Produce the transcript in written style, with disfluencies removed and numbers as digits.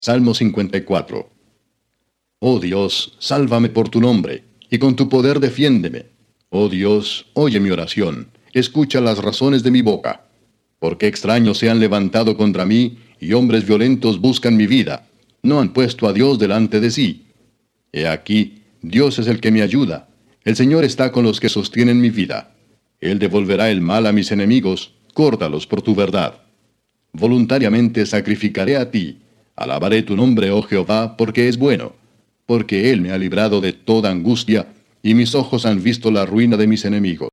Salmo 54. Oh Dios, sálvame por tu nombre, y con tu poder defiéndeme. Oh Dios, oye mi oración, escucha las razones de mi boca. Porque extraños se han levantado contra mí, y hombres violentos buscan mi vida. No han puesto a Dios delante de sí. He aquí, Dios es el que me ayuda. El Señor está con los que sostienen mi vida. Él devolverá el mal a mis enemigos, córtalos por tu verdad. Voluntariamente sacrificaré a ti. Alabaré tu nombre, oh Jehová, porque es bueno, porque Él me ha librado de toda angustia, y mis ojos han visto la ruina de mis enemigos.